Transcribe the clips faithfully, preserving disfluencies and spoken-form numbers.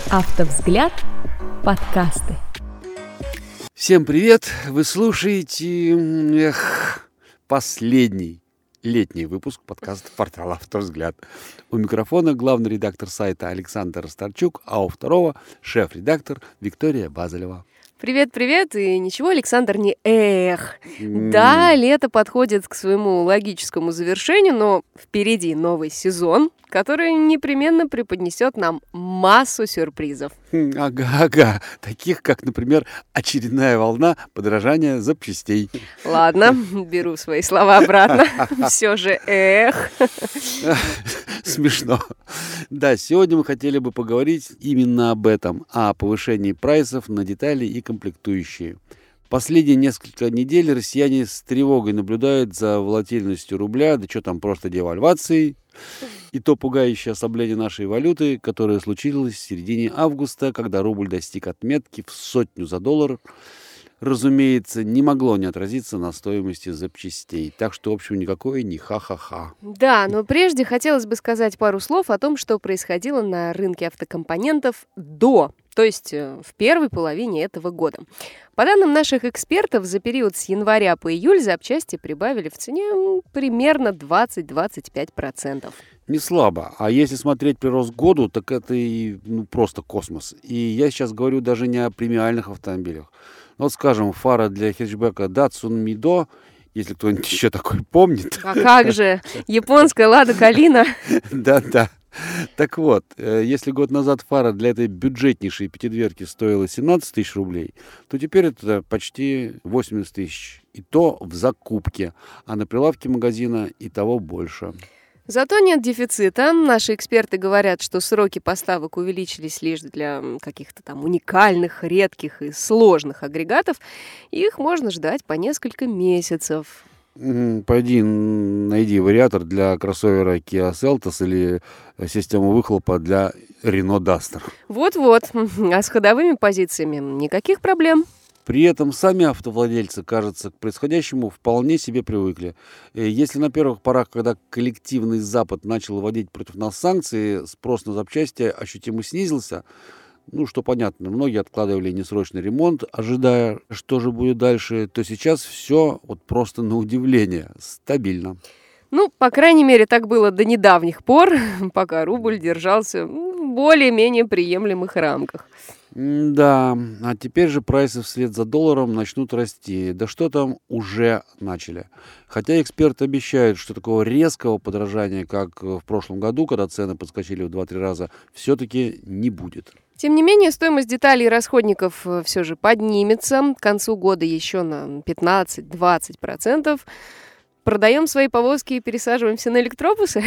Автовзгляд. Подкасты. Всем привет! Вы слушаете эх, последний летний выпуск подкаста портала «Автовзгляд». У микрофона главный редактор сайта Александр Старчук, а у второго шеф-редактор Виктория Базелева. Привет-привет, и ничего, Александр, не эх. Mm. Да, лето подходит к своему логическому завершению, но впереди новый сезон, который непременно преподнесет нам массу сюрпризов. Ага-ага, таких как, например, очередная волна подорожания запчастей. Ладно, беру свои слова обратно. Все же эх. Смешно. Да, сегодня мы хотели бы поговорить именно об этом, о повышении прайсов на детали и комплектующие. Последние несколько недель россияне с тревогой наблюдают за волатильностью рубля, да что там, просто девальвацией. И то пугающее ослабление нашей валюты, которое случилось в середине августа, когда рубль достиг отметки в сотню за доллар, разумеется, не могло не отразиться на стоимости запчастей. Так что, в общем, никакое не ха-ха-ха. Да, но прежде хотелось бы сказать пару слов о том, что происходило на рынке автокомпонентов до, то есть в первой половине этого года. По данным наших экспертов, за период с января по июль запчасти прибавили в цене примерно двадцать-двадцать пять процентов. Не слабо. А если смотреть прирост к году, так это и ну, просто космос. И я сейчас говорю даже не о премиальных автомобилях. Вот, скажем, фара для хэтчбека Datsun Mido, если кто-нибудь еще такой помнит. А как же? Японская Лада Калина. Да-да. Так вот, если год назад фара для этой бюджетнейшей пятидверки стоила семнадцать тысяч рублей, то теперь это почти восемьдесят тысяч. И то в закупке, а на прилавке магазина и того больше. Зато нет дефицита. Наши эксперты говорят, что сроки поставок увеличились лишь для каких-то там уникальных, редких и сложных агрегатов. Их можно ждать по несколько месяцев. Пойди найди вариатор для кроссовера Kia Seltos или систему выхлопа для Renault Duster. Вот-вот. А с ходовыми позициями никаких проблем. При этом сами автовладельцы, кажется, к происходящему вполне себе привыкли. Если на первых порах, когда коллективный Запад начал вводить против нас санкции, спрос на запчасти ощутимо снизился, ну, что понятно, многие откладывали несрочный ремонт, ожидая, что же будет дальше, то сейчас все вот просто на удивление стабильно. Ну, по крайней мере, так было до недавних пор, пока рубль держался в более-менее приемлемых рамках. Да, а теперь же прайсы вслед за долларом начнут расти. Да что там, уже начали. Хотя эксперты обещают, что такого резкого подорожания, как в прошлом году, когда цены подскочили в два-три раза, все-таки не будет. Тем не менее, стоимость деталей и расходников все же поднимется. К концу года еще на пятнадцать-двадцать процентов. Продаем свои повозки и пересаживаемся на электробусы?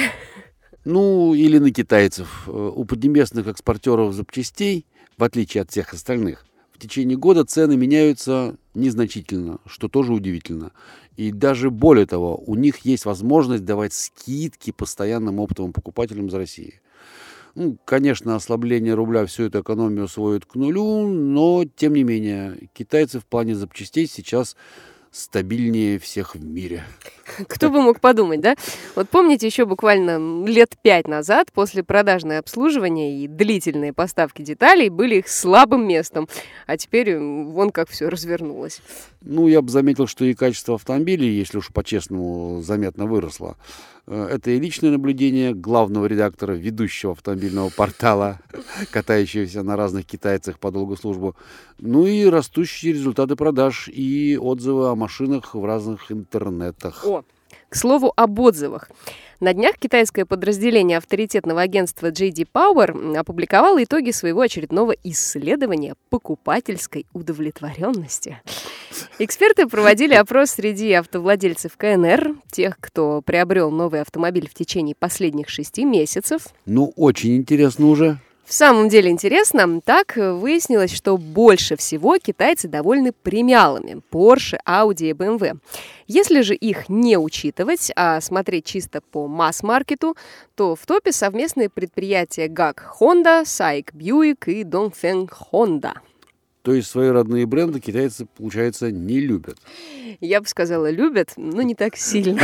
Ну, или на китайцев. У поднебесных экспортеров запчастей, в отличие от всех остальных, в течение года цены меняются незначительно, что тоже удивительно. И даже более того, у них есть возможность давать скидки постоянным оптовым покупателям из России. Ну, конечно, ослабление рубля всю эту экономию сводит к нулю, но, тем не менее, китайцы в плане запчастей сейчас стабильнее всех в мире. Кто бы мог подумать, да? Вот помните, еще буквально лет пять назад после продажное обслуживание и длительные поставки деталей были их слабым местом, а теперь вон как все развернулось. Ну, я бы заметил, что и качество автомобилей, если уж по-честному, заметно выросло. Это и личное наблюдение главного редактора ведущего автомобильного портала, катающегося на разных китайцах по долгу службу. Ну и растущие результаты продаж и отзывы о машинах в разных интернетах. О, к слову об отзывах. На днях китайское подразделение авторитетного агентства джей ди Power опубликовало итоги своего очередного исследования покупательской удовлетворенности. Эксперты проводили опрос среди автовладельцев ка эн эр, тех, кто приобрел новый автомобиль в течение последних шести месяцев. Ну, очень интересно уже. В самом деле интересно, так выяснилось, что больше всего китайцы довольны премиалами Porsche, Audi и бэ эм вэ. Если же их не учитывать, а смотреть чисто по масс-маркету, то в топе совместные предприятия гак Honda, Сайк Buick и Dongfeng Honda. То есть свои родные бренды китайцы, получается, не любят. Я бы сказала, любят, но не так сильно.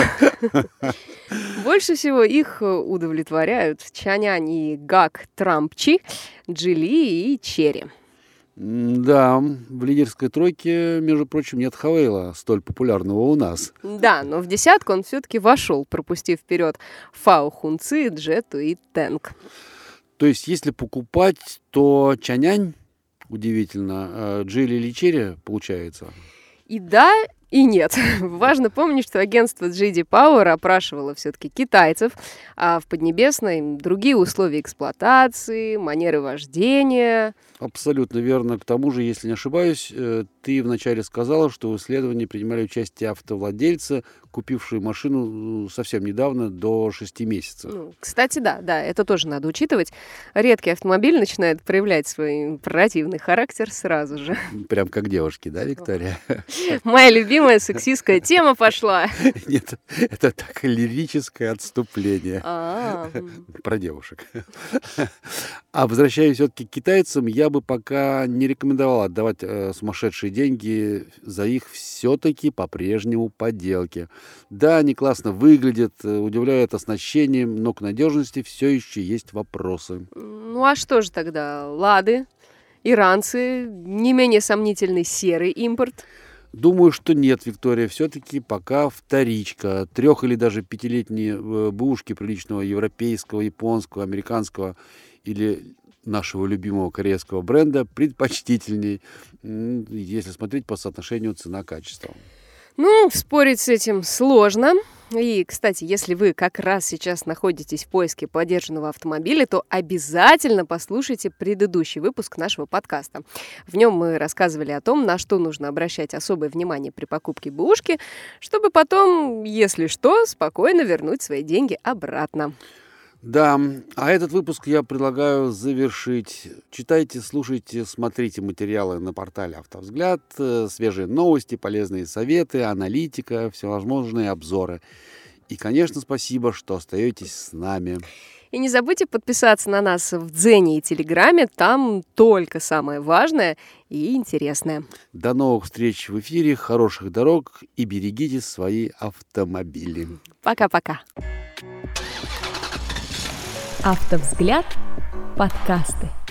Больше всего их удовлетворяют Чанянь и Гак Трампчи, Джили и Черри. Да, в лидерской тройке, между прочим, нет Хавейла, столь популярного у нас. Да, но в десятку он все-таки вошел, пропустив вперед Фао Хунци, Джету и Тэнг. То есть, если покупать, то Чанянь, удивительно, Джили или Черри получается? И да, и нет. Важно помнить, что агентство джей ди Power опрашивало все-таки китайцев, а в Поднебесной другие условия эксплуатации, манеры вождения. Абсолютно верно. К тому же, если не ошибаюсь, ты вначале сказала, что в исследовании принимали участие автовладельцы, купившие машину совсем недавно, до шести месяцев. Ну, кстати, да, да, это тоже надо учитывать. Редкий автомобиль начинает проявлять свой противный характер сразу же. Прям как девушки, да, Виктория? Моя любимая сексистская тема пошла. Нет, это так лирическое отступление. А-а-а. Про девушек. А возвращаясь все-таки к китайцам, я бы пока не рекомендовал отдавать э, сумасшедшие деньги за их все-таки по-прежнему подделки. Да, они классно выглядят, удивляют оснащением, но к надежности все еще есть вопросы. Ну а что же тогда? Лады, иранцы, не менее сомнительный серый импорт? Думаю, что нет, Виктория. Все-таки пока вторичка. Трех- или даже пятилетние бэушки приличного европейского, японского, американского или нашего любимого корейского бренда предпочтительней, если смотреть по соотношению цена-качество. Ну, спорить с этим сложно. И, кстати, если вы как раз сейчас находитесь в поиске подержанного автомобиля, то обязательно послушайте предыдущий выпуск нашего подкаста. В нем мы рассказывали о том, на что нужно обращать особое внимание при покупке бэушки, чтобы потом, если что, спокойно вернуть свои деньги обратно. Да, а этот выпуск я предлагаю завершить. Читайте, слушайте, смотрите материалы на портале «Автовзгляд», свежие новости, полезные советы, аналитика, всевозможные обзоры. И, конечно, спасибо, что остаетесь с нами. И не забудьте подписаться на нас в Дзене и Телеграме, там только самое важное и интересное. До новых встреч в эфире, хороших дорог и берегите свои автомобили. Пока-пока. Автовзгляд. Подкасты.